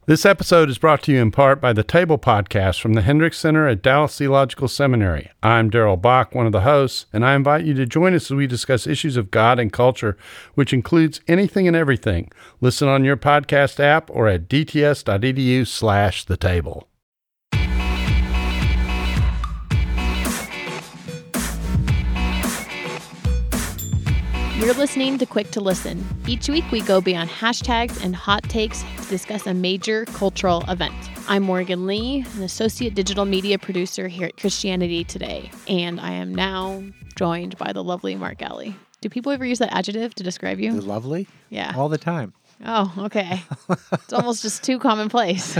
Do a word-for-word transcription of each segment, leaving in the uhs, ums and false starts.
This episode is brought to you in part by the Table Podcast from the Hendricks Center at Dallas Theological Seminary. I'm Darrell Bach, one of the hosts, and I invite you to join us as we discuss issues of God and culture, which includes anything and everything. Listen on your podcast app or at dts.edu slash the table. You're listening to Quick to Listen. Each week we go beyond hashtags and hot takes to discuss a major cultural event. I'm Morgan Lee, an associate digital media producer here at Christianity Today, and I am now joined by the lovely Mark Galli. Do people ever use that adjective to describe you? The lovely? Yeah. All the time. Oh, okay. It's almost just too commonplace.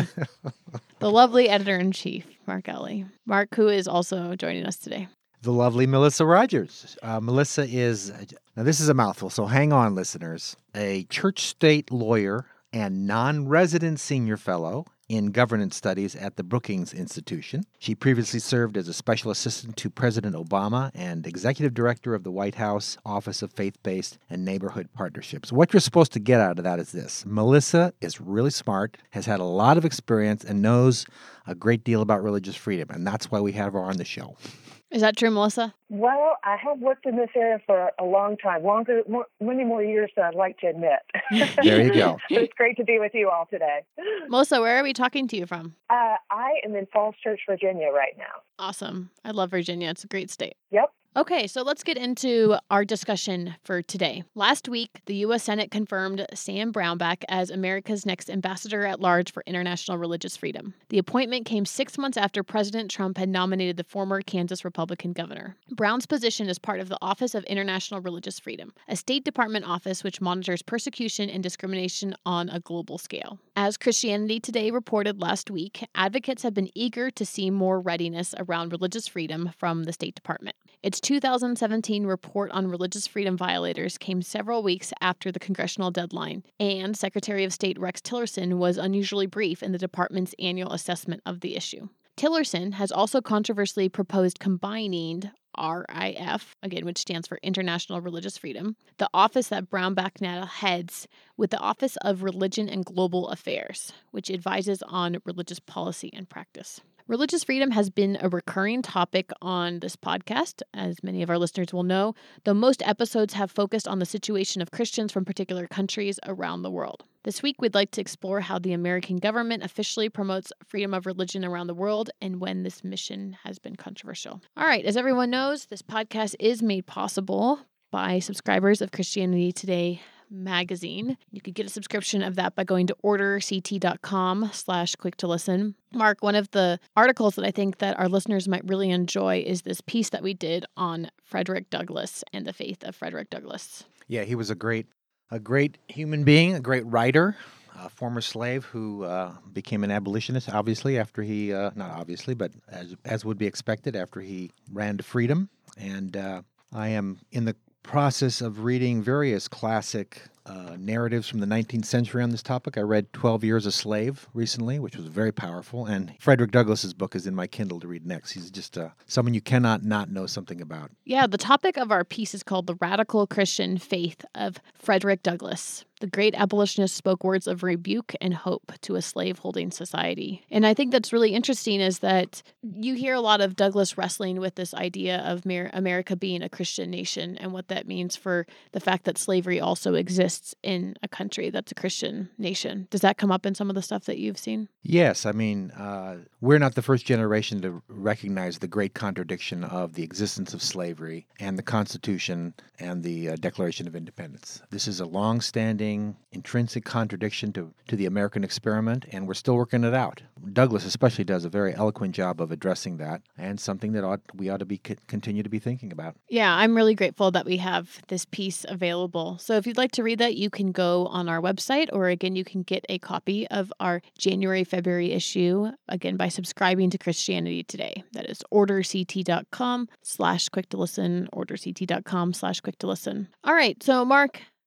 The lovely editor-in-chief, Mark Galli. Mark, who is also joining us today. The lovely Melissa Rogers. Uh, Melissa is, now this is a mouthful, so hang on, listeners. A church state lawyer and non-resident senior fellow in governance studies at the Brookings Institution. She previously served as a special assistant to President Obama and executive director of the White House Office of Faith-Based and Neighborhood Partnerships. What you're supposed to get out of that is this. Melissa is really smart, has had a lot of experience, and knows a great deal about religious freedom, and that's why we have her on the show. Is that true, Melissa? Well, I have worked in this area for a long time, longer, more, many more years than I'd like to admit. There you go. But it's great to be with you all today. Melissa, where are we talking to you from? Uh, I am in Falls Church, Virginia right now. Awesome. I love Virginia. It's a great state. Yep. Okay, so let's get into our discussion for today. Last week, the U S Senate confirmed Sam Brownback as America's next ambassador at large for international religious freedom. The appointment came six months after President Trump had nominated the former Kansas Republican governor. Brown's position is part of the Office of International Religious Freedom, a State Department office which monitors persecution and discrimination on a global scale. As Christianity Today reported last week, advocates have been eager to see more readiness around religious freedom from the State Department. Its two thousand seventeen report on religious freedom violators came several weeks after the congressional deadline, and Secretary of State Rex Tillerson was unusually brief in the department's annual assessment of the issue. Tillerson has also controversially proposed combining R I F, again, which stands for International Religious Freedom, the office that Brownback now heads, with the Office of Religion and Global Affairs, which advises on religious policy and practice. Religious freedom has been a recurring topic on this podcast, as many of our listeners will know, though most episodes have focused on the situation of Christians from particular countries around the world. This week, we'd like to explore how the American government officially promotes freedom of religion around the world and when this mission has been controversial. All right, as everyone knows, this podcast is made possible by subscribers of Christianity Today magazine. You could get a subscription of that by going to orderct.com slash quick to listen. Mark, one of the articles that I think that our listeners might really enjoy is this piece that we did on Frederick Douglass and the faith of Frederick Douglass. Yeah, he was a great, a great human being, a great writer, a former slave who uh, became an abolitionist, obviously, after he, uh, not obviously, but as, as would be expected after he ran to freedom. And uh, I am in the process of reading various classic uh, narratives from the nineteenth century on this topic. I read twelve years a Slave recently, which was very powerful, and Frederick Douglass's book is in my Kindle to read next. He's just uh, someone you cannot not know something about. Yeah, the topic of our piece is called The Radical Christian Faith of Frederick Douglass. The great abolitionist spoke words of rebuke and hope to a slave-holding society. And I think that's really interesting is that you hear a lot of Douglass wrestling with this idea of America being a Christian nation and what that means for the fact that slavery also exists in a country that's a Christian nation. Does that come up in some of the stuff that you've seen? Yes. I mean, uh, we're not the first generation to recognize the great contradiction of the existence of slavery and the Constitution and the uh, Declaration of Independence. This is a long-standing intrinsic contradiction to, to the American experiment, and we're still working it out. Douglass especially does a very eloquent job of addressing that, and something that ought, we ought to be continue to be thinking about. Yeah, I'm really grateful that we have this piece available. So if you'd like to read that, you can go on our website, or again, you can get a copy of our January, February issue, again, by subscribing to Christianity Today. That is orderct.com slash quick to listen, orderct.com slash quick to listen. All right, so Mark,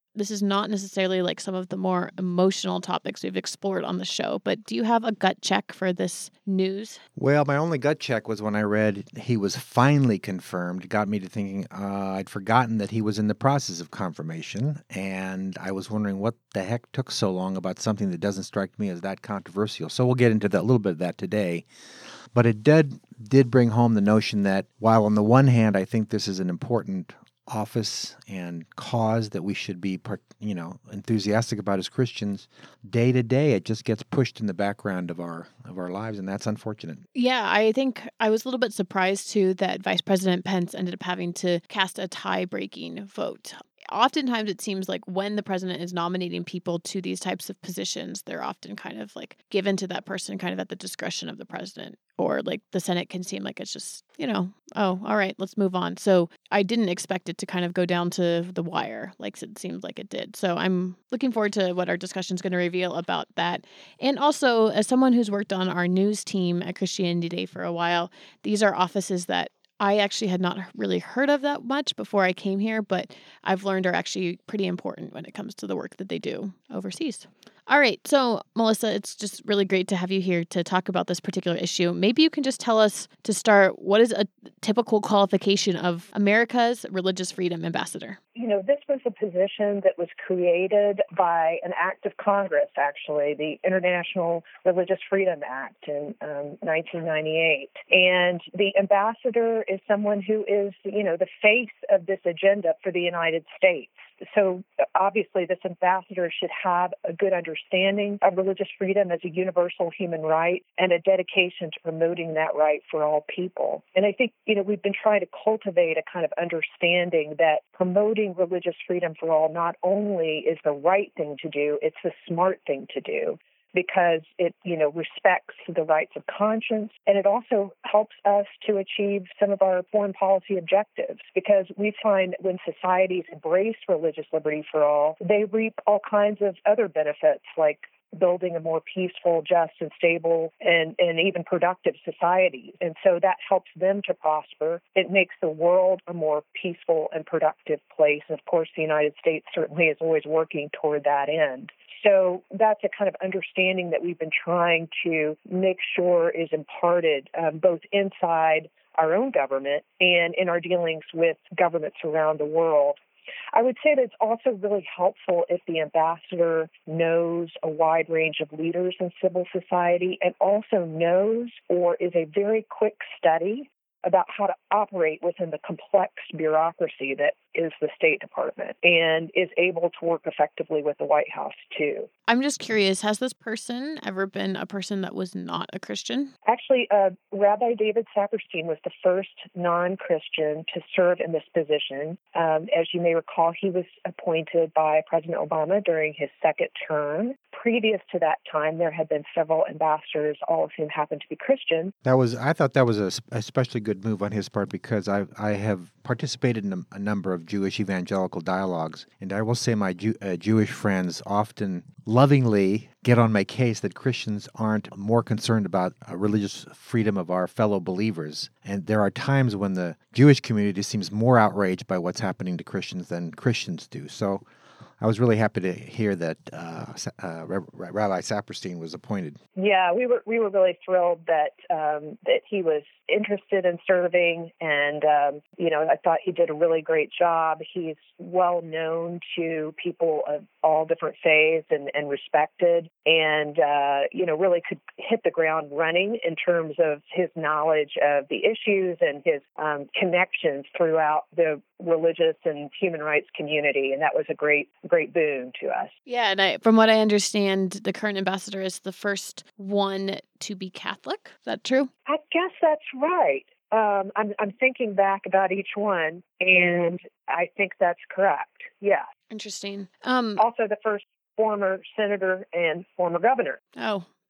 this is not necessarily like some of the more emotional topics we've explored on the show, but do you have a gut check for this news? Well, my only gut check was when I read he was finally confirmed. It got me to thinking uh, I'd forgotten that he was in the process of confirmation, and I was wondering what the heck took so long about something that doesn't strike me as that controversial. So we'll get into that, a little bit of that today. But it did, did bring home the notion that while on the one hand I think this is an important office and cause that we should be, you know, enthusiastic about as Christians, day to day it just gets pushed in the background of our of our lives, and that's unfortunate. Yeah, I think I was a little bit surprised too that Vice President Pence ended up having to cast a tie-breaking vote. Oftentimes it seems like when the president is nominating people to these types of positions, they're often kind of like given to that person kind of at the discretion of the president, or like the Senate can seem like it's just, you know, oh, all right, let's move on. So I didn't expect it to kind of go down to the wire like it seemed like it did. So I'm looking forward to what our discussion is going to reveal about that. And also, as someone who's worked on our news team at Christianity Today for a while, these are offices that I actually had not really heard of that much before I came here, but I've learned are actually pretty important when it comes to the work that they do overseas. All right. So, Melissa, it's just really great to have you here to talk about this particular issue. Maybe you can just tell us to start, what is a typical qualification of America's Religious Freedom Ambassador? You know, this was a position that was created by an act of Congress, actually, the International Religious Freedom Act in um, nineteen ninety-eight. And the ambassador is someone who is, you know, the face of this agenda for the United States. So obviously this ambassador should have a good understanding of religious freedom as a universal human right and a dedication to promoting that right for all people. And I think, you know, we've been trying to cultivate a kind of understanding that promoting religious freedom for all not only is the right thing to do, it's the smart thing to do, because it, you know, respects the rights of conscience, and it also helps us to achieve some of our foreign policy objectives, because we find when societies embrace religious liberty for all, they reap all kinds of other benefits, like building a more peaceful, just, and stable, and, and even productive society. And so that helps them to prosper. It makes the world a more peaceful and productive place. And of course, the United States certainly is always working toward that end. So that's a kind of understanding that we've been trying to make sure is imparted um, both inside our own government and in our dealings with governments around the world. I would say that it's also really helpful if the ambassador knows a wide range of leaders in civil society and also knows or is a very quick study about how to operate within the complex bureaucracy that is the State Department, and is able to work effectively with the White House, too. I'm just curious, has this person ever been a person that was not a Christian? Actually, uh, Rabbi David Saperstein was the first non-Christian to serve in this position. Um, as you may recall, he was appointed by President Obama during his second term. Previous to that time, there had been several ambassadors, all of whom happened to be Christian. That was, I thought that was a especially good move on his part, because I I have participated in a, a number of Jewish evangelical dialogues, and I will say my Jew, uh, Jewish friends often lovingly get on my case that Christians aren't more concerned about uh, religious freedom of our fellow believers. And there are times when the Jewish community seems more outraged by what's happening to Christians than Christians do. So I was really happy to hear that uh, uh, Rabbi Saperstein was appointed. Yeah, we were we were really thrilled that um, that he was interested in serving, and um, you know, I thought he did a really great job. He's well known to people of all different faiths and, and respected, and uh, you know, really could hit the ground running in terms of his knowledge of the issues and his um, connections throughout the religious and human rights community, and that was a great great boon to us. Yeah, and I, from what I understand, the current ambassador is the first one to be Catholic. Is that true? I guess that's right. Um, I'm, I'm thinking back about each one, and I think that's correct. Yeah. Interesting. Um, also, the first former senator and former governor. Oh,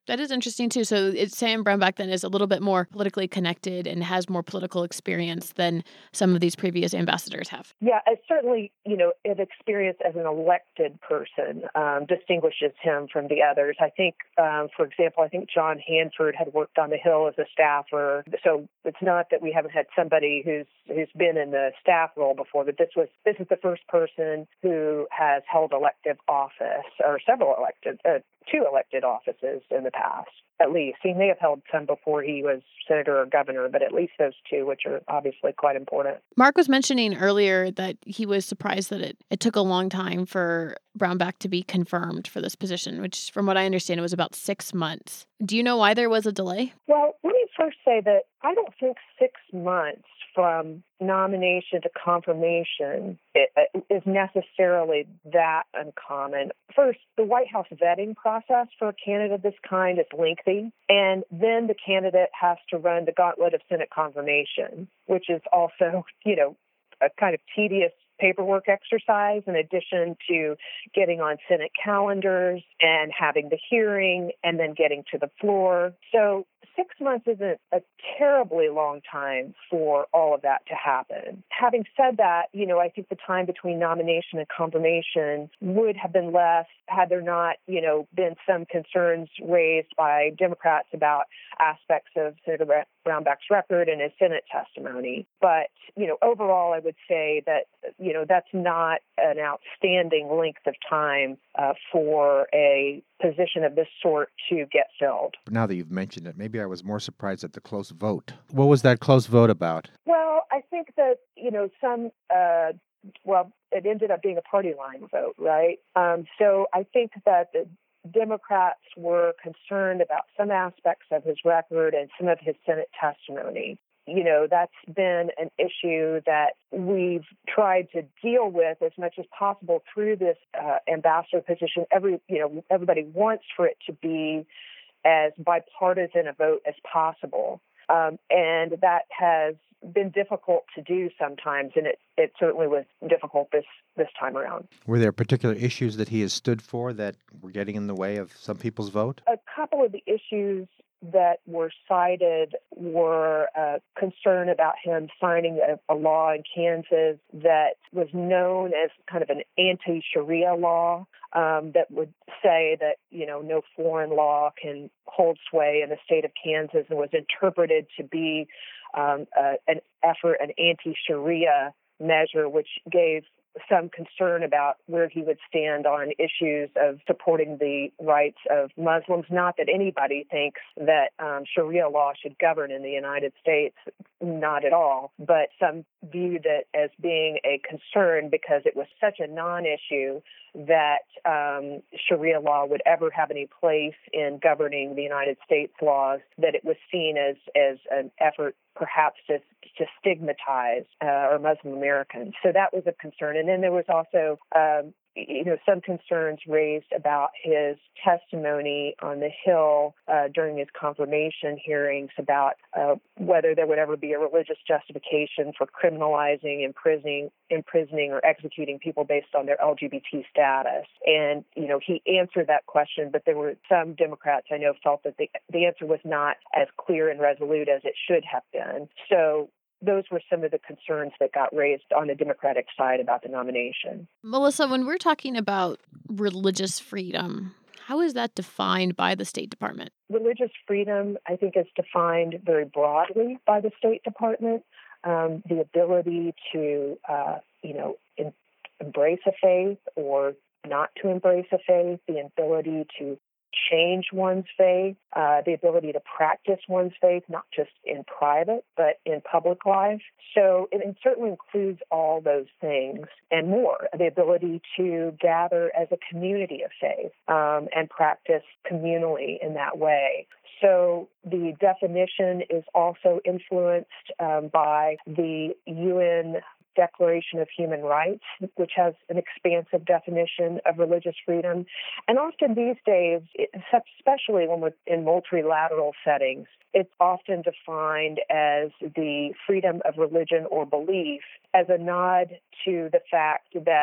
That is interesting, too. So it's Sam Brownback then is a little bit more politically connected and has more political experience than some of these previous ambassadors have. Yeah, it's certainly, you know, an experience as an elected person um, distinguishes him from the others. I think, um, for example, I think John Hanford had worked on the Hill as a staffer. So it's not that we haven't had somebody who's who's been in the staff role before, but this was this is the first person who has held elective office, or several elected, uh, two elected offices in the past, at least. He may have held some before he was senator or governor, but at least those two, which are obviously quite important. Mark was mentioning earlier that he was surprised that it, it took a long time for Brownback to be confirmed for this position, which, from what I understand, it was about six months. Do you know why there was a delay? Well, let me first say that I don't think six months from nomination to confirmation is necessarily that uncommon. First, the White House vetting process for a candidate of this kind is lengthy, and then the candidate has to run the gauntlet of Senate confirmation, which is also, you know, a kind of tedious paperwork exercise in addition to getting on Senate calendars and having the hearing and then getting to the floor. So six months isn't a terribly long time for all of that to happen. Having said that, you know, I think the time between nomination and confirmation would have been less had there not, you know, been some concerns raised by Democrats about aspects of Senator Brownback's record and his Senate testimony. But, you know, overall, I would say that, you know, that's not an outstanding length of time uh, for a position of this sort to get filled. Now that you've mentioned it, maybe I was more surprised at the close vote. What was that close vote about? Well, I think that, you know, some, uh, well, it ended up being a party line vote, right? Um, so I think that the Democrats were concerned about some aspects of his record and some of his Senate testimony. You know, that's been an issue that we've tried to deal with as much as possible through this uh, ambassador position. Every, you know, everybody wants for it to be as bipartisan a vote as possible. Um, and that has been difficult to do sometimes, and it, it certainly was difficult this, this time around. Were there particular issues that he has stood for that were getting in the way of some people's vote? A couple of the issues that were cited were uh, concern about him signing a, a law in Kansas that was known as kind of an anti-Sharia law um, that would say that, you know, no foreign law can hold sway in the state of Kansas, and was interpreted to be um, uh, an effort, an anti-Sharia measure, which gave some concern about where he would stand on issues of supporting the rights of Muslims. Not that anybody thinks that um, Sharia law should govern in the United States, not at all, but some viewed it as being a concern because it was such a non-issue that um, Sharia law would ever have any place in governing the United States laws, that it was seen as, as an effort perhaps to, to stigmatize uh, or Muslim Americans. So that was a concern. And then there was also, um, you know, some concerns raised about his testimony on the Hill uh, during his confirmation hearings about uh, whether there would ever be a religious justification for criminalizing, imprisoning, imprisoning or executing people based on their L G B T status. And, you know, he answered that question, but there were some Democrats I know felt that the, the answer was not as clear and resolute as it should have been. So those were some of the concerns that got raised on the Democratic side about the nomination. Melissa, when we're talking about religious freedom, how is that defined by the State Department? Religious freedom, I think, is defined very broadly by the State Department. Um, the ability to, uh, you know, in, embrace a faith or not to embrace a faith, the ability to change one's faith, uh, the ability to practice one's faith, not just in private, but in public life. So it, it certainly includes all those things and more. The ability to gather as a community of faith um, and practice communally in that way. So the definition is also influenced um, by the U N Declaration of Human Rights, which has an expansive definition of religious freedom. And often these days, especially when we're in multilateral settings, it's often defined as the freedom of religion or belief as a nod to the fact that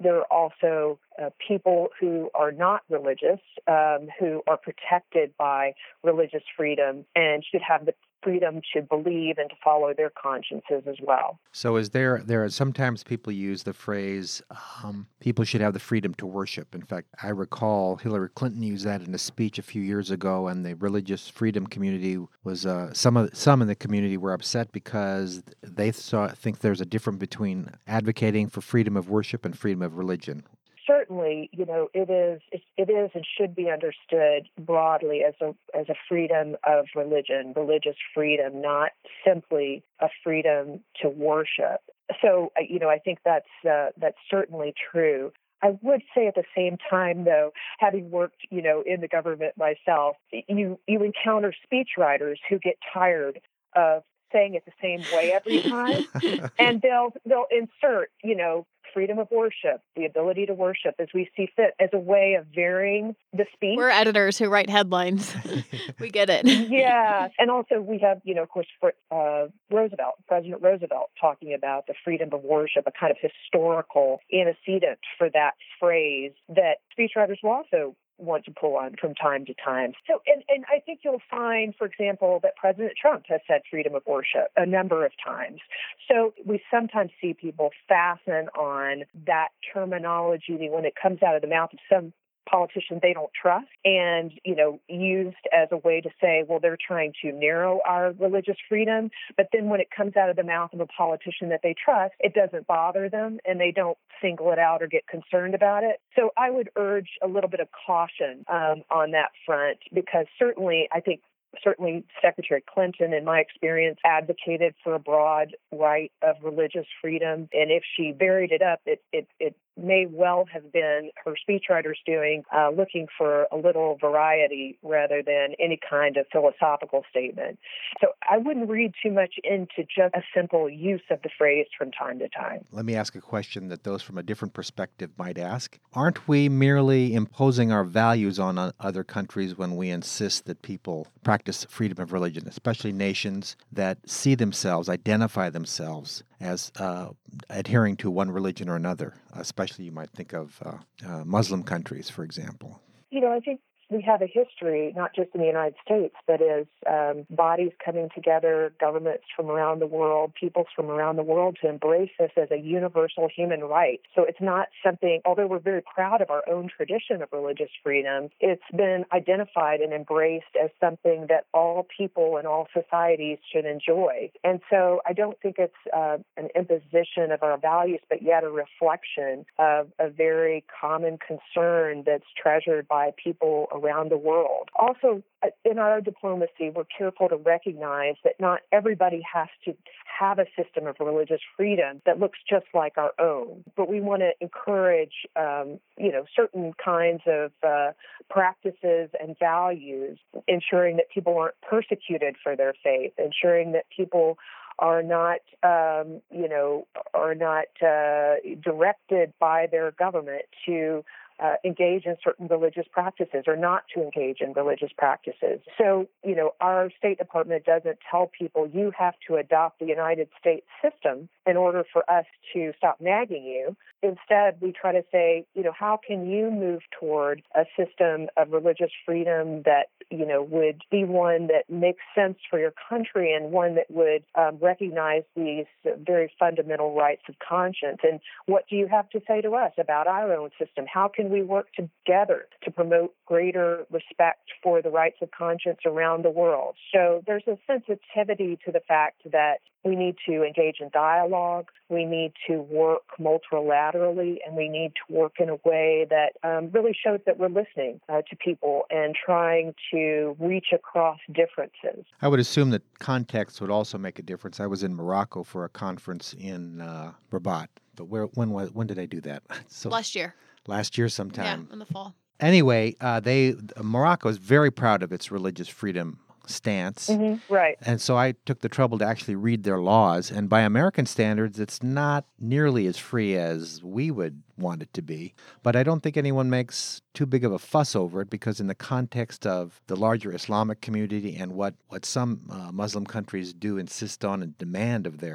there are also uh, people who are not religious, um, who are protected by religious freedom and should have the freedom to believe and to follow their consciences as well. So is there, there are sometimes people use the phrase, um, people should have the freedom to worship. In fact, I recall Hillary Clinton used that in a speech a few years ago, and the religious freedom community was, uh, some of some in the community were upset because they saw, think there's a difference between advocating for freedom of worship and freedom of religion. Certainly, you know, it is it is and should be understood broadly as a as a freedom of religion, religious freedom, not simply a freedom to worship. So, you know, I think that's uh, that's certainly true. I would say at the same time, though, having worked, you know, in the government myself, you you encounter speechwriters who get tired of saying it the same way every time, and they'll they'll insert, you know, freedom of worship, the ability to worship as we see fit, as a way of varying the speech. We're editors who write headlines. We get it. Yeah. And also we have, you know, of course, for, uh, Roosevelt, President Roosevelt, talking about the freedom of worship, a kind of historical antecedent for that phrase that speechwriters will also want to pull on from time to time. So, and, and I think you'll find, for example, that President Trump has said freedom of worship a number of times. So we sometimes see people fasten on that terminology when it comes out of the mouth of some politician they don't trust, and, you know, used as a way to say, well, they're trying to narrow our religious freedom. But then when it comes out of the mouth of a politician that they trust, it doesn't bother them and they don't single it out or get concerned about it. So I would urge a little bit of caution um, on that front, because certainly I think Certainly, Secretary Clinton, in my experience, advocated for a broad right of religious freedom. And if she varied it up, it, it, it may well have been her speechwriters doing, uh, looking for a little variety rather than any kind of philosophical statement. So I wouldn't read too much into just a simple use of the phrase from time to time. Let me ask a question that those from a different perspective might ask. Aren't we merely imposing our values on other countries when we insist that people practice freedom of religion, especially nations that see themselves, identify themselves as uh, adhering to one religion or another? Especially you might think of uh, uh, Muslim countries, for example. You know, I think we have a history, not just in the United States, but as um, bodies coming together, governments from around the world, peoples from around the world, to embrace this as a universal human right. So it's not something, although we're very proud of our own tradition of religious freedom, it's been identified and embraced as something that all people and all societies should enjoy. And so I don't think it's uh, an imposition of our values, but yet a reflection of a very common concern that's treasured by people around the world. Also, in our diplomacy, we're careful to recognize that not everybody has to have a system of religious freedom that looks just like our own, but we want to encourage, um, you know, certain kinds of uh, practices and values, ensuring that people aren't persecuted for their faith, ensuring that people are not, um, you know, are not uh, directed by their government to Uh, engage in certain religious practices or not to engage in religious practices. So, you know, our State Department doesn't tell people you have to adopt the United States system in order for us to stop nagging you. Instead, we try to say, you know, how can you move toward a system of religious freedom that, you know, would be one that makes sense for your country and one that would um, recognize these very fundamental rights of conscience? And what do you have to say to us about our own system? How can we work together to promote greater respect for the rights of conscience around the world? So there's a sensitivity to the fact that we need to engage in dialogue, we need to work multilaterally, and we need to work in a way that um, really shows that we're listening uh, to people and trying to reach across differences. I would assume that context would also make a difference. I was in Morocco for a conference in uh, Rabat, but where when was when did I do that? So Last year. Last year sometime. Yeah, in the fall. Anyway, uh, they Morocco is very proud of its religious freedom stance. Mm-hmm, right. And so I took the trouble to actually read their laws. And by American standards, it's not nearly as free as we would want it to be. But I don't think anyone makes too big of a fuss over it, because in the context of the larger Islamic community and what, what some uh, Muslim countries do insist on and demand of their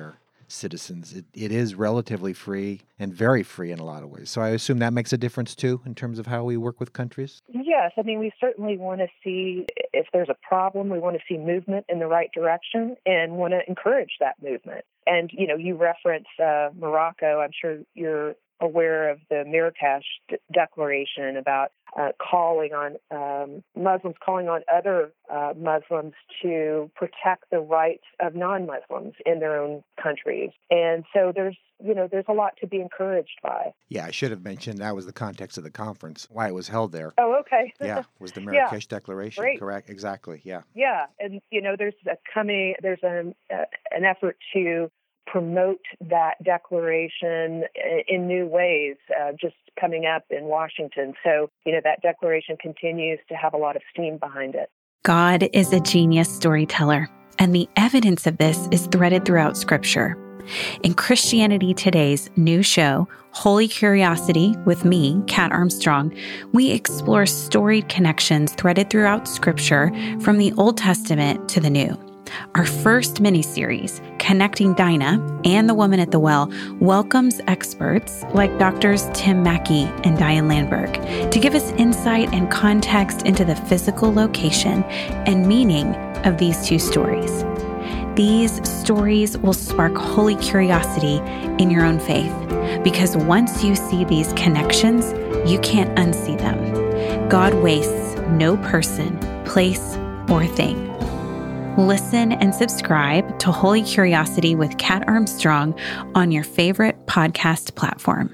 citizens. It, it is relatively free and very free in a lot of ways. So I assume that makes a difference too in terms of how we work with countries? Yes. I mean, we certainly want to see if there's a problem, we want to see movement in the right direction and want to encourage that movement. And, you know, you reference uh, Morocco. I'm sure you're aware of the Marrakesh D- Declaration about uh, calling on um, Muslims, calling on other uh, Muslims to protect the rights of non-Muslims in their own countries. And so there's, you know, there's a lot to be encouraged by. Yeah, I should have mentioned that was the context of the conference, why it was held there. Oh, okay. Yeah, was the Marrakesh yeah. Declaration, Great. Correct? Exactly, yeah. Yeah, and, you know, there's a coming, there's an, uh, an effort to promote that declaration in new ways, uh, just coming up in Washington. So, you know, that declaration continues to have a lot of steam behind it. God is a genius storyteller, and the evidence of this is threaded throughout Scripture. In Christianity Today's new show, Holy Curiosity, with me, Kat Armstrong, we explore storied connections threaded throughout Scripture from the Old Testament to the New. Our first mini-series, Connecting Dinah and the Woman at the Well, welcomes experts like Doctors Tim Mackey and Diane Landberg to give us insight and context into the physical location and meaning of these two stories. These stories will spark holy curiosity in your own faith, because once you see these connections, you can't unsee them. God wastes no person, place, or thing. Listen and subscribe to Holy Curiosity with Kat Armstrong on your favorite podcast platform.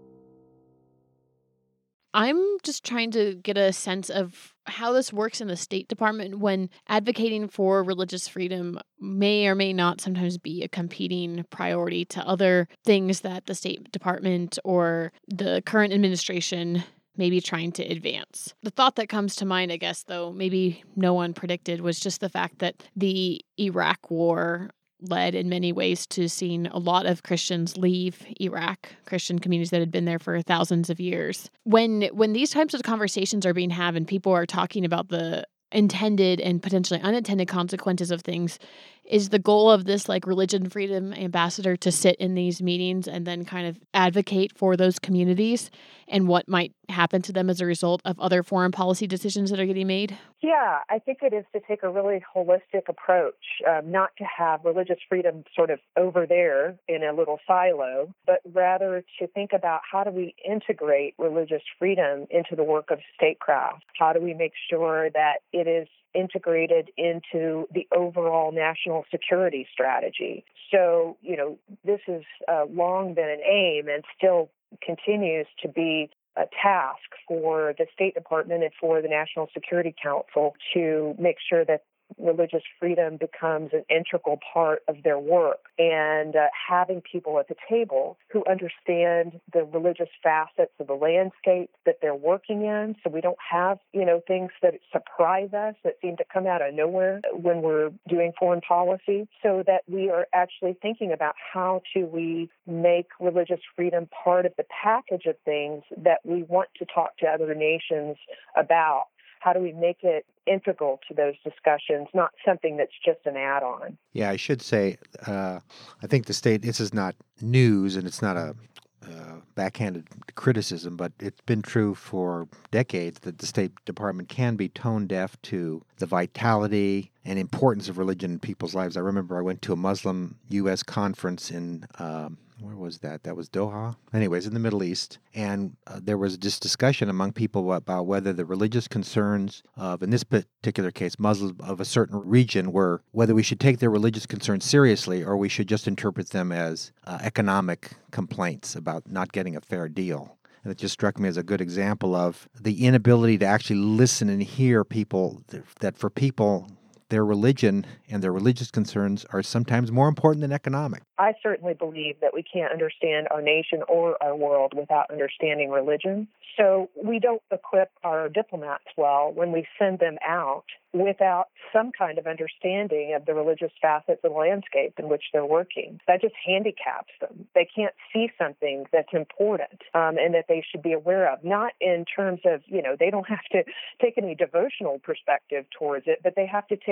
I'm just trying to get a sense of how this works in the State Department when advocating for religious freedom may or may not sometimes be a competing priority to other things that the State Department or the current administration maybe trying to advance. The thought that comes to mind, I guess, though, maybe no one predicted, was just the fact that the Iraq War led in many ways to seeing a lot of Christians leave Iraq, Christian communities that had been there for thousands of years. When when these types of conversations are being had and people are talking about the intended and potentially unintended consequences of things, is the goal of this like religion freedom ambassador to sit in these meetings and then kind of advocate for those communities and what might happen to them as a result of other foreign policy decisions that are getting made? Yeah, I think it is to take a really holistic approach, um, not to have religious freedom sort of over there in a little silo, but rather to think about how do we integrate religious freedom into the work of statecraft? How do we make sure that it is integrated into the overall national security strategy? So, you know, this has uh, long been an aim and still continues to be a task for the State Department and for the National Security Council to make sure that religious freedom becomes an integral part of their work, and uh, having people at the table who understand the religious facets of the landscape that they're working in, so we don't have, you know, things that surprise us that seem to come out of nowhere when we're doing foreign policy, so that we are actually thinking about how do we make religious freedom part of the package of things that we want to talk to other nations about. How do we make it integral to those discussions, not something that's just an add-on? Yeah, I should say, uh, I think the state, this is not news and it's not a uh, backhanded criticism, but it's been true for decades that the State Department can be tone deaf to the vitality and importance of religion in people's lives. I remember I went to a Muslim U S conference in um, where was that? That was Doha? Anyways, in the Middle East. And uh, there was this discussion among people about whether the religious concerns of, in this particular case, Muslims of a certain region were, whether we should take their religious concerns seriously or we should just interpret them as uh, economic complaints about not getting a fair deal. And it just struck me as a good example of the inability to actually listen and hear people, that for people, their religion and their religious concerns are sometimes more important than economic. I certainly believe that we can't understand our nation or our world without understanding religion. So we don't equip our diplomats well when we send them out without some kind of understanding of the religious facets of the landscape in which they're working. That just handicaps them. They can't see something that's important um, and that they should be aware of, not in terms of, you know, they don't have to take any devotional perspective towards it, but they have to take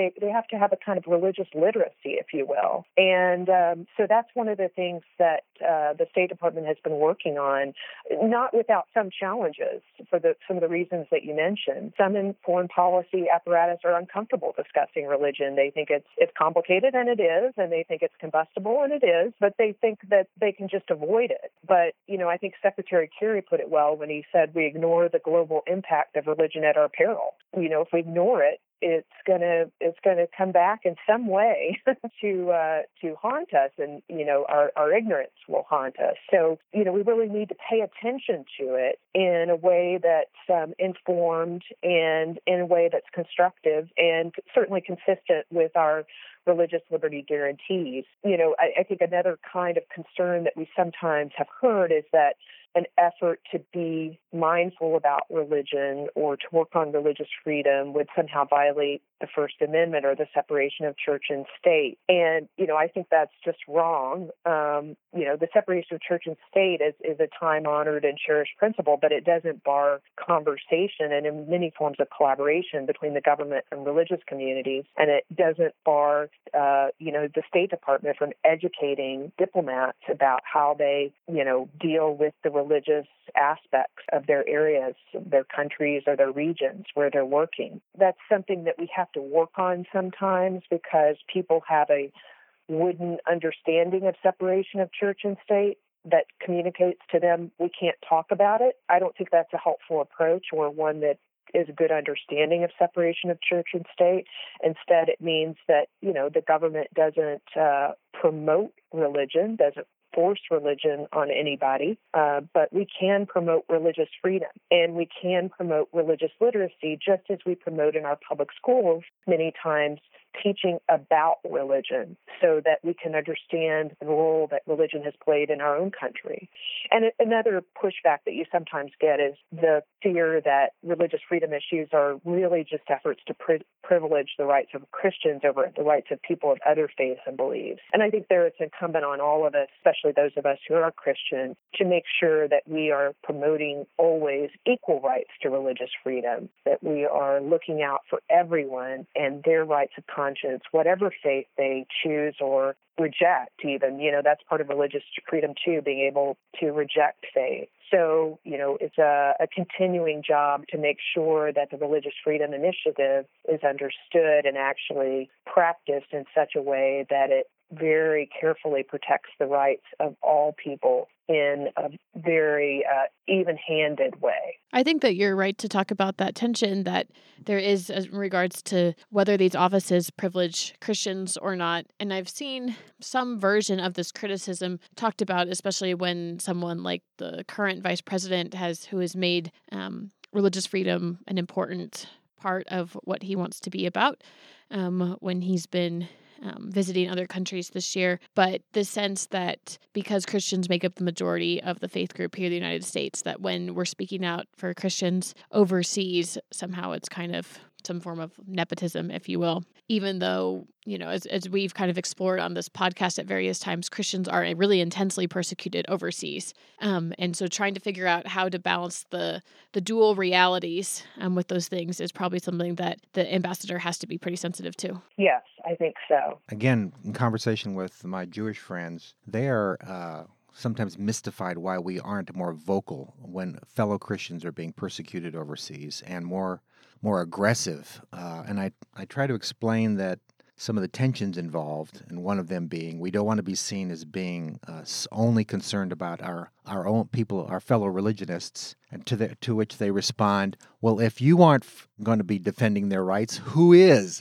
they, they have to have a kind of religious literacy, if you will. And um, so that's one of the things that uh, the State Department has been working on, not without some challenges for the some of the reasons that you mentioned. Some in foreign policy apparatus are uncomfortable discussing religion. They think it's it's complicated, and it is, and they think it's combustible, and it is, but they think that they can just avoid it. But, you know, I think Secretary Kerry put it well when he said we ignore the global impact of religion at our peril. You know, if we ignore it, it's gonna it's gonna come back in some way to uh, to haunt us, and you know our, our ignorance will haunt us. So you know we really need to pay attention to it in a way that's um, informed and in a way that's constructive and certainly consistent with our religious liberty guarantees. You know, I, I think another kind of concern that we sometimes have heard is that an effort to be mindful about religion or to work on religious freedom would somehow violate the First Amendment or the separation of church and state. And, you know, I think that's just wrong. Um, you know, the separation of church and state is, is a time-honored and cherished principle, but it doesn't bar conversation and in many forms of collaboration between the government and religious communities. And it doesn't bar, uh, you know, the State Department from educating diplomats about how they, you know, deal with the religious aspects of their areas, their countries, or their regions where they're working. That's something that we have to work on sometimes because people have a wooden understanding of separation of church and state that communicates to them we can't talk about it. I don't think that's a helpful approach or one that is a good understanding of separation of church and state. Instead, it means that, you know, the government doesn't uh, promote religion, doesn't force religion on anybody, uh, but we can promote religious freedom and we can promote religious literacy just as we promote in our public schools many times teaching about religion so that we can understand the role that religion has played in our own country. And another pushback that you sometimes get is the fear that religious freedom issues are really just efforts to pri- privilege the rights of Christians over the rights of people of other faiths and beliefs. And I think there it's incumbent on all of us, especially those of us who are Christian, to make sure that we are promoting always equal rights to religious freedom, that we are looking out for everyone and their rights of conscience, whatever faith they choose or reject even. You know, that's part of religious freedom too, being able to reject faith. So, you know, it's a, a continuing job to make sure that the Religious Freedom Initiative is understood and actually practiced in such a way that it very carefully protects the rights of all people in a very uh, even-handed way. I think that you're right to talk about that tension that there is in regards to whether these offices privilege Christians or not. And I've seen some version of this criticism talked about, especially when someone like the current vice president has, who has made um, religious freedom an important part of what he wants to be about um, when he's been Um, visiting other countries this year, but the sense that because Christians make up the majority of the faith group here in the United States, that when we're speaking out for Christians overseas, somehow it's kind of some form of nepotism, if you will, even though, you know, as, as we've kind of explored on this podcast at various times, Christians are really intensely persecuted overseas. Um, and so trying to figure out how to balance the the dual realities um, with those things is probably something that the ambassador has to be pretty sensitive to. Yes, I think so. Again, in conversation with my Jewish friends, they are uh, sometimes mystified why we aren't more vocal when fellow Christians are being persecuted overseas and more more aggressive. Uh, and I, I try to explain that some of the tensions involved, and one of them being we don't want to be seen as being uh, only concerned about our, our own people, our fellow religionists, and to the, to which they respond, well, if you aren't f- going to be defending their rights, who is?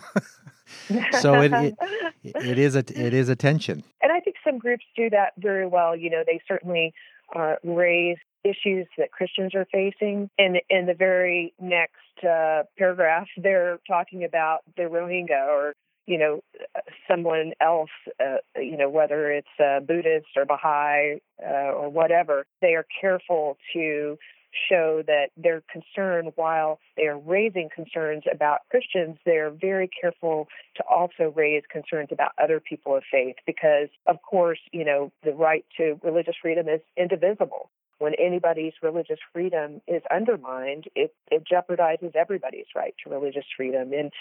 So it, it it is a it is a tension. And I think some groups do that very well. You know, they certainly uh, raise issues that Christians are facing. And in the very next uh, paragraph, they're talking about the Rohingya or, you know, someone else, uh, you know, whether it's uh, Buddhist or Baha'i uh, or whatever. They are careful to show that their concern, while they are raising concerns about Christians, they're very careful to also raise concerns about other people of faith because, of course, you know, the right to religious freedom is indivisible. When anybody's religious freedom is undermined, it, it jeopardizes everybody's right to religious freedom. And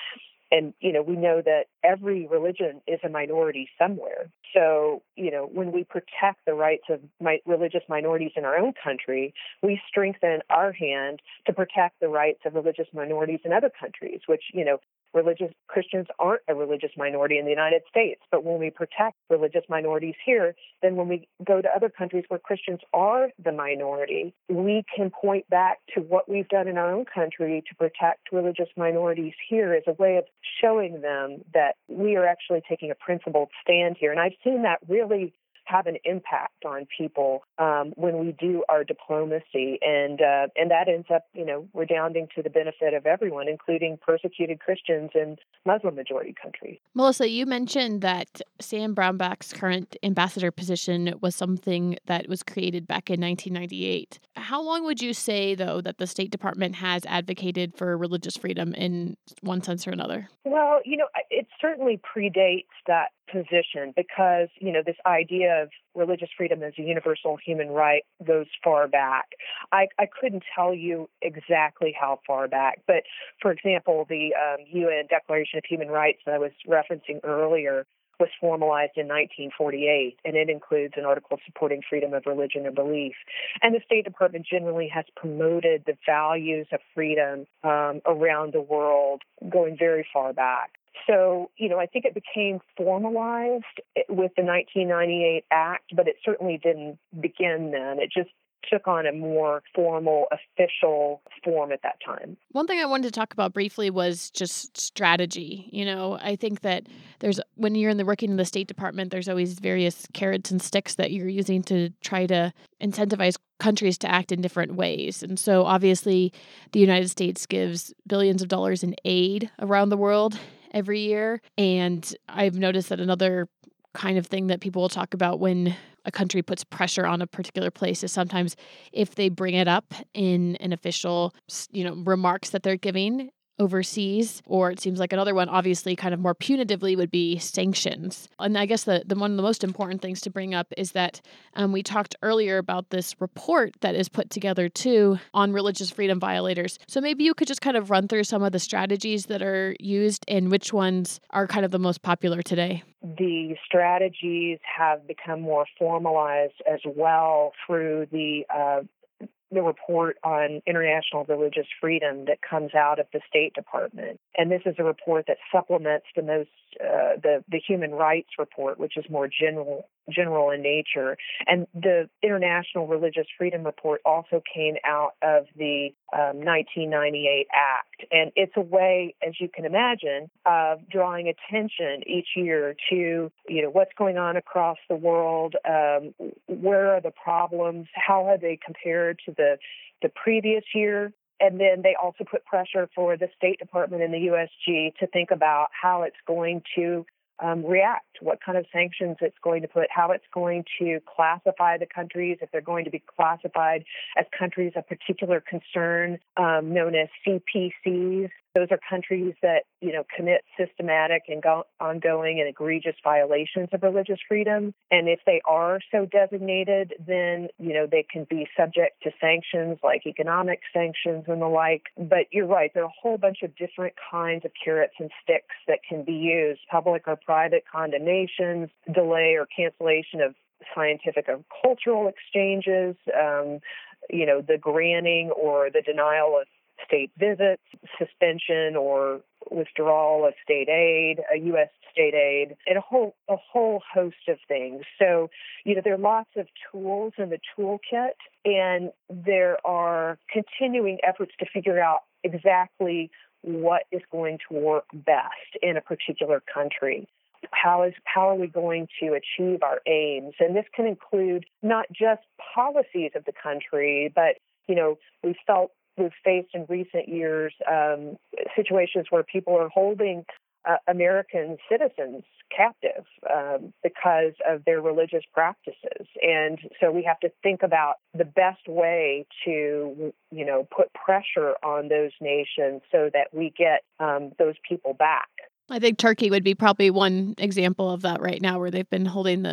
And, you know, we know that every religion is a minority somewhere. So, you know, when we protect the rights of my, religious minorities in our own country, we strengthen our hand to protect the rights of religious minorities in other countries, which, you know, religious Christians aren't a religious minority in the United States. But when we protect religious minorities here, then when we go to other countries where Christians are the minority, we can point back to what we've done in our own country to protect religious minorities here as a way of showing them that we are actually taking a principled stand here. And I've seen that really have an impact on people um, when we do our diplomacy, and uh, and that ends up, you know, redounding to the benefit of everyone, including persecuted Christians in Muslim-majority countries. Melissa, you mentioned that Sam Brownback's current ambassador position was something that was created back in nineteen ninety-eight. How long would you say, though, that the State Department has advocated for religious freedom in one sense or another? Well, you know, it certainly predates that position because, you know, this idea of religious freedom as a universal human right goes far back. I, I couldn't tell you exactly how far back, but for example, the um, U N Declaration of Human Rights that I was referencing earlier was formalized in nineteen forty-eight, and it includes an article supporting freedom of religion or belief. And the State Department generally has promoted the values of freedom um, around the world going very far back. So, you know, I think it became formalized with the nineteen ninety-eight Act, but it certainly didn't begin then. It just took on a more formal, official form at that time. One thing I wanted to talk about briefly was just strategy. You know, I think that there's, when you're in the working in the State Department, there's always various carrots and sticks that you're using to try to incentivize countries to act in different ways. And so obviously the United States gives billions of dollars in aid around the world every year. And I've noticed that another kind of thing that people will talk about when a country puts pressure on a particular place is sometimes if they bring it up in an official, you know, remarks that they're giving overseas, or it seems like another one, obviously kind of more punitively, would be sanctions. And I guess the, the one of the most important things to bring up is that um, we talked earlier about this report that is put together too on religious freedom violators. So maybe you could just kind of run through some of the strategies that are used and which ones are kind of the most popular today. The strategies have become more formalized as well through the uh, the report on international religious freedom that comes out of the State Department. And this is a report that supplements the most uh, the the human rights report, which is more general general in nature. And the International Religious Freedom Report also came out of the um, nineteen ninety-eight Act. And it's a way, as you can imagine, of drawing attention each year to, you know, what's going on across the world, um, where are the problems, how are they compared to the, the previous year. And then they also put pressure for the State Department and the U S G to think about how it's going to um, react, what kind of sanctions it's going to put, how it's going to classify the countries, if they're going to be classified as countries of particular concern, um, known as C P Cs. Those are countries that, you know, commit systematic and go- ongoing and egregious violations of religious freedom. And if they are so designated, then, you know, they can be subject to sanctions like economic sanctions and the like. But you're right, there are a whole bunch of different kinds of carrots and sticks that can be used, public or private condemnations, delay or cancellation of scientific or cultural exchanges, um, you know, the granting or the denial of state visits, suspension or withdrawal of state aid, a U S state aid, and a whole a whole host of things. So, you know, there are lots of tools in the toolkit, and there are continuing efforts to figure out exactly what is going to work best in a particular country. How is how are we going to achieve our aims? And this can include not just policies of the country, but, you know, we felt we've faced in recent years um, situations where people are holding uh, American citizens captive um, because of their religious practices. And so we have to think about the best way to, you know, put pressure on those nations so that we get um, those people back. I think Turkey would be probably one example of that right now, where they've been holding the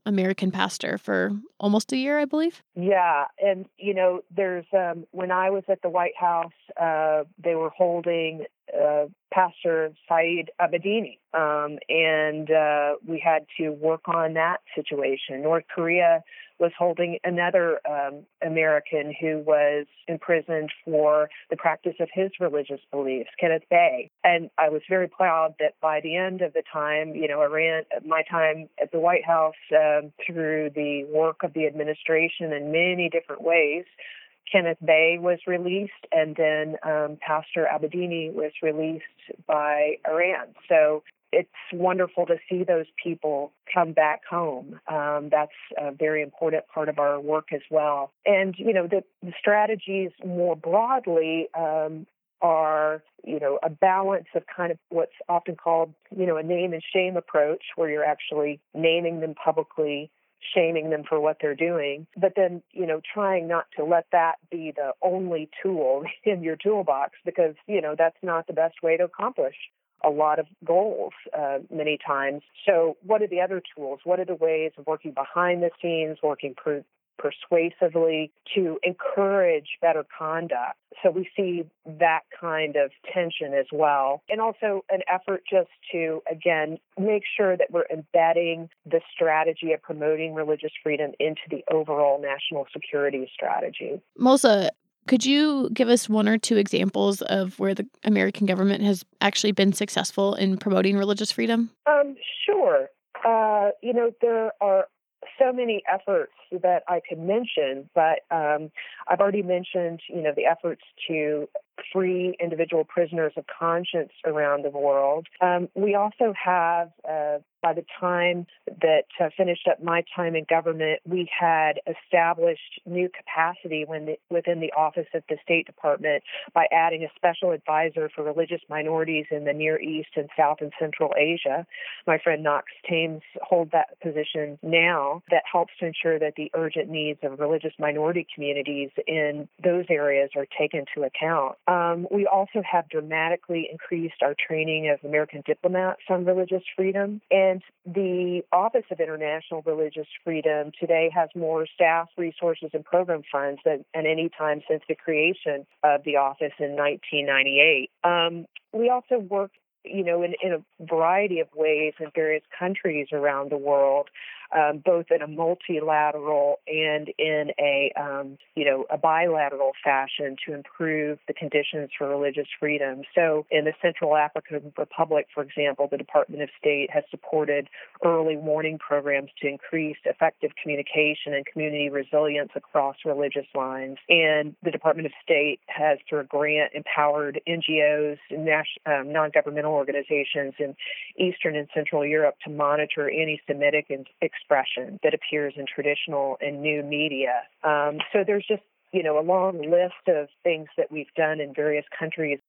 American pastor for almost a year, I believe. Yeah. And, you know, there's, um, when I was at the White House, uh, they were holding uh, Pastor Saeed Abedini, um, and uh, we had to work on that situation. North Korea was holding another um, American who was imprisoned for the practice of his religious beliefs, Kenneth Bae. And I was very proud that by the end of the time, you know, around my time at the White House, um, through the work of the administration in many different ways, Kenneth Bae was released, and then um, Pastor Abedini was released by Iran. So it's wonderful to see those people come back home. Um, that's a very important part of our work as well. And, you know, the, the strategies more broadly um, are, you know, a balance of kind of what's often called, you know, a name and shame approach, where you're actually naming them publicly, shaming them for what they're doing, but then, you know, trying not to let that be the only tool in your toolbox, because, you know, that's not the best way to accomplish a lot of goals uh, many times. So what are the other tools? What are the ways of working behind the scenes, working per- persuasively to encourage better conduct? So we see that kind of tension as well. And also an effort just to, again, make sure that we're embedding the strategy of promoting religious freedom into the overall national security strategy. Melissa, could you give us one or two examples of where the American government has actually been successful in promoting religious freedom? Um, sure. Uh, you know, there are so many efforts that I could mention, but um, I've already mentioned, you know, the efforts to free individual prisoners of conscience around the world. Um, we also have, uh, by the time that uh, finished up my time in government, we had established new capacity when the, within the Office of the State Department by adding a special advisor for religious minorities in the Near East and South and Central Asia. My friend Knox Thames holds that position now, that helps to ensure that the urgent needs of religious minority communities in those areas are taken into account. Um, we also have dramatically increased our training of American diplomats on religious freedom. And the Office of International Religious Freedom today has more staff, resources, and program funds than at any time since the creation of the office in nineteen ninety-eight. Um, we also work, you know, in, in a variety of ways in various countries around the world, um, both in a multilateral and in a, um, you know, a bilateral fashion to improve the conditions for religious freedom. So in the Central African Republic, for example, the Department of State has supported early warning programs to increase effective communication and community resilience across religious lines. And the Department of State has, through a grant, empowered N G Os and nas- um, non-governmental organizations in Eastern and Central Europe to monitor anti-Semitic expression that appears in traditional and new media. Um, so there's just, you know, a long list of things that we've done in various countries.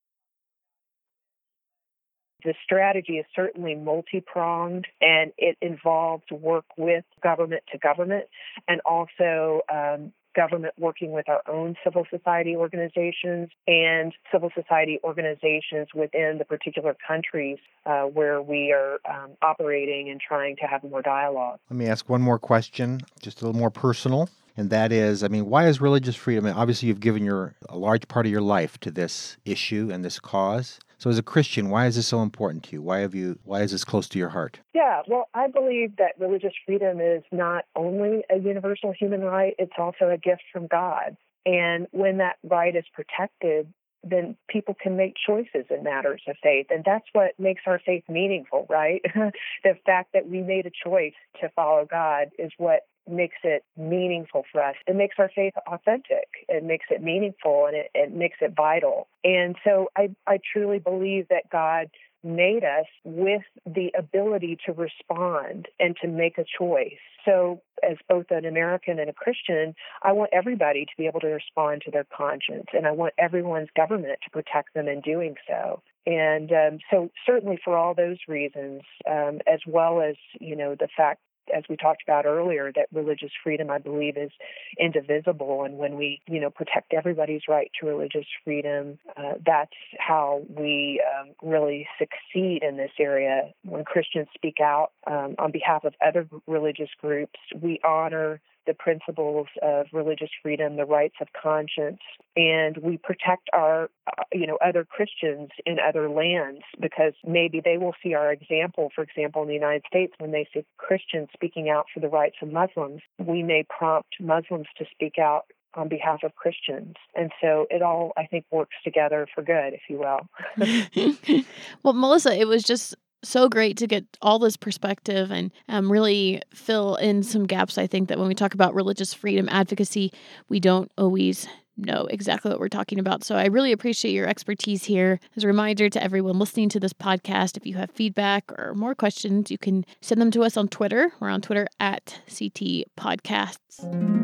The strategy is certainly multi-pronged, and it involves work with government to government, and also um, government working with our own civil society organizations and civil society organizations within the particular countries uh, where we are um, operating and trying to have more dialogue. Let me ask one more question, just a little more personal. And that is, I mean, why is religious freedom? I mean, obviously, you've given your a large part of your life to this issue and this cause. So as a Christian, why is this so important to you? Why have you? Why is this close to your heart? Yeah, well, I believe that religious freedom is not only a universal human right, it's also a gift from God. And when that right is protected, then people can make choices in matters of faith. And that's what makes our faith meaningful, right? The fact that we made a choice to follow God is what makes it meaningful for us. It makes our faith authentic. It makes it meaningful, and it, it makes it vital. And so I, I truly believe that God made us with the ability to respond and to make a choice. So as both an American and a Christian, I want everybody to be able to respond to their conscience, and I want everyone's government to protect them in doing so. And um, so certainly for all those reasons, um, as well as, you know, the fact as we talked about earlier, that religious freedom, I believe, is indivisible. And when we, you know, protect everybody's right to religious freedom, uh, that's how we um, really succeed in this area. When Christians speak out um, on behalf of other religious groups, we honor the principles of religious freedom, the rights of conscience, and we protect our, uh, you know, other Christians in other lands, because maybe they will see our example. For example, in the United States, when they see Christians speaking out for the rights of Muslims, we may prompt Muslims to speak out on behalf of Christians. And so it all, I think, works together for good, if you will. Well, Melissa, it was just so great to get all this perspective and um, really fill in some gaps. I think that when we talk about religious freedom advocacy, we don't always know exactly what we're talking about. So I really appreciate your expertise here. As a reminder to everyone listening to this podcast, if you have feedback or more questions, you can send them to us on Twitter. We're on Twitter at C T Podcasts.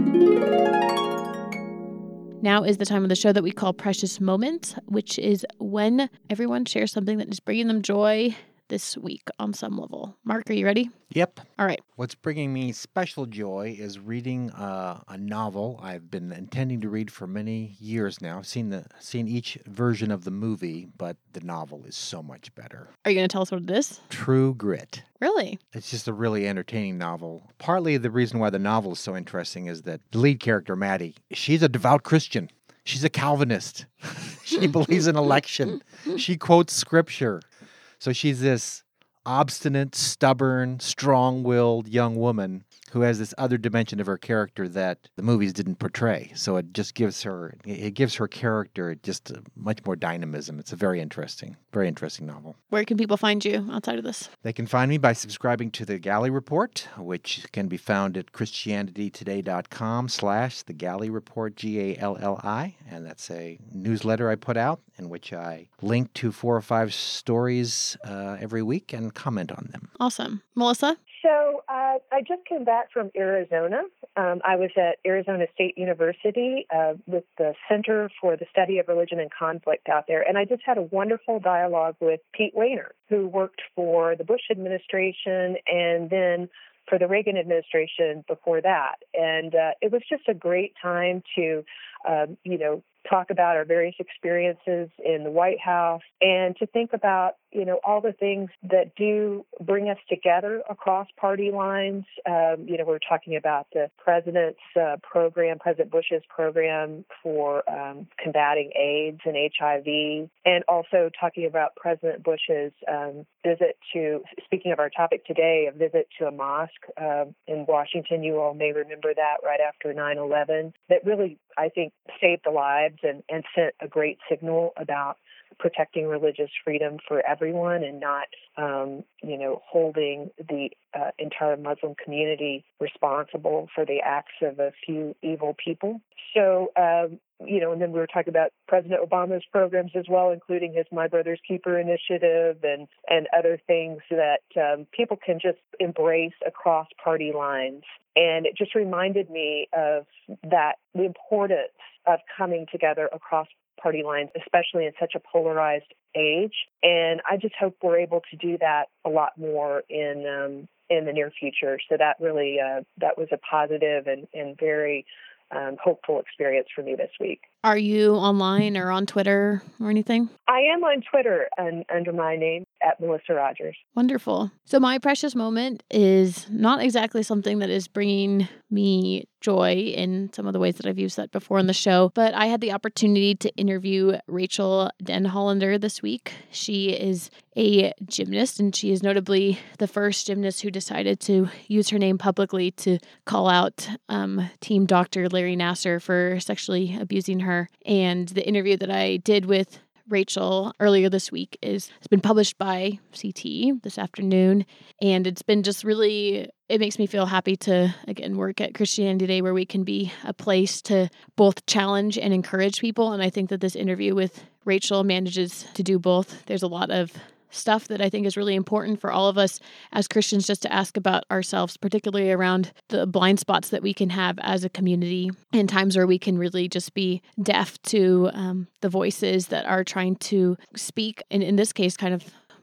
Now is the time of the show that we call Precious Moments, which is when everyone shares something that is bringing them joy this week on some level. Mark, are you ready? Yep. All right. What's bringing me special joy is reading uh, a novel I've been intending to read for many years now. I've seen the seen each version of the movie, but the novel is so much better. Are you going to tell us what it is? True Grit. Really? It's just a really entertaining novel. Partly the reason why the novel is so interesting is that the lead character, Maddie, she's a devout Christian. She's a Calvinist. She believes in election. She quotes scripture. So she's this obstinate, stubborn, strong-willed young woman who has this other dimension of her character that the movies didn't portray. So it just gives her, it gives her character just much more dynamism. It's a very interesting, very interesting novel. Where can people find you outside of this? They can find me by subscribing to the Galli Report, which can be found at christianitytoday.com slash the Galli Report, G A L L I. And that's a newsletter I put out in which I link to four or five stories uh, every week and comment on them. Awesome. Melissa? So uh, I just came back from Arizona. Um, I was at Arizona State University uh, with the Center for the Study of Religion and Conflict out there. And I just had a wonderful dialogue with Pete Wehner, who worked for the Bush administration and then for the Reagan administration before that. And uh, it was just a great time to, um, you know, talk about our various experiences in the White House and to think about, you know, all the things that do bring us together across party lines. Um, you know, we're talking about the president's uh, program, President Bush's program for um, combating AIDS and H I V, and also talking about President Bush's um, visit to, speaking of our topic today, a visit to a mosque uh, in Washington. You all may remember that right after nine eleven, that really, I think, saved the lives and, and sent a great signal about protecting religious freedom for everyone and not, um, you know, holding the uh, entire Muslim community responsible for the acts of a few evil people. So, um, you know, and then we were talking about President Obama's programs as well, including his My Brother's Keeper initiative and, and other things that um, people can just embrace across party lines. And it just reminded me of that, the importance of coming together across party lines, especially in such a polarized age. And I just hope we're able to do that a lot more in um, in the near future. So that really, uh, that was a positive and, and very um, hopeful experience for me this week. Are you online or on Twitter or anything? I am on Twitter and under my name at Melissa Rogers. Wonderful. So my precious moment is not exactly something that is bringing me joy in some of the ways that I've used that before in the show, but I had the opportunity to interview Rachel Denhollander this week. She is a gymnast, and she is notably the first gymnast who decided to use her name publicly to call out um, team doctor Larry Nassar for sexually abusing her. And the interview that I did with Rachel earlier this week is has been published by C T this afternoon, and it's been just really, it makes me feel happy to, again, work at Christianity Today where we can be a place to both challenge and encourage people, and I think that this interview with Rachel manages to do both. There's a lot of stuff that I think is really important for all of us as Christians just to ask about ourselves, particularly around the blind spots that we can have as a community in times where we can really just be deaf to um, the voices that are trying to speak, and in this case, kind of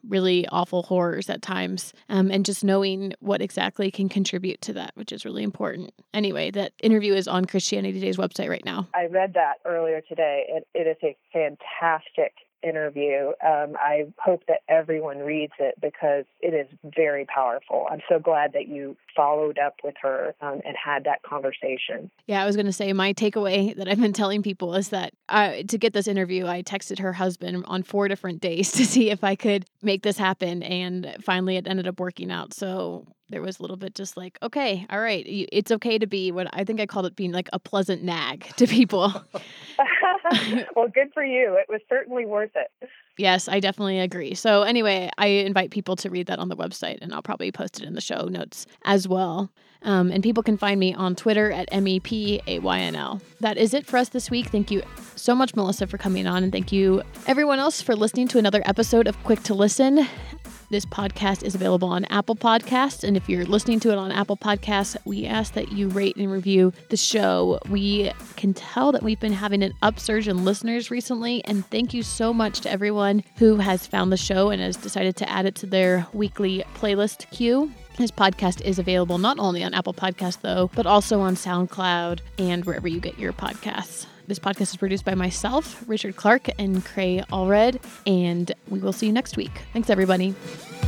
really awful horrors at times, um, and just knowing what exactly can contribute to that, which is really important. Anyway, that interview is on Christianity Today's website right now. I read that earlier today. It, it is a fantastic interview. Um, I hope that everyone reads it because it is very powerful. I'm so glad that you followed up with her um, and had that conversation. Yeah, I was going to say my takeaway that I've been telling people is that uh, to get this interview, I texted her husband on four different days to see if I could make this happen. And finally, it ended up working out. So there was a little bit just like, okay, all right, it's okay to be what I think I called it being like a pleasant nag to people. Well, good for you. It was certainly worth it. Yes, I definitely agree. So anyway, I invite people to read that on the website, and I'll probably post it in the show notes as well. Um, and people can find me on Twitter at M E P A Y N L. That is it for us this week. Thank you so much, Melissa, for coming on, and thank you everyone else for listening to another episode of Quick to Listen. This podcast is available on Apple Podcasts, and if you're listening to it on Apple Podcasts, we ask that you rate and review the show. We can tell that we've been having an upsurge in listeners recently, and thank you so much to everyone who has found the show and has decided to add it to their weekly playlist queue. This podcast is available not only on Apple Podcasts, though, but also on SoundCloud and wherever you get your podcasts. This podcast is produced by myself, Richard Clark, and Cray Allred, and we will see you next week. Thanks, everybody.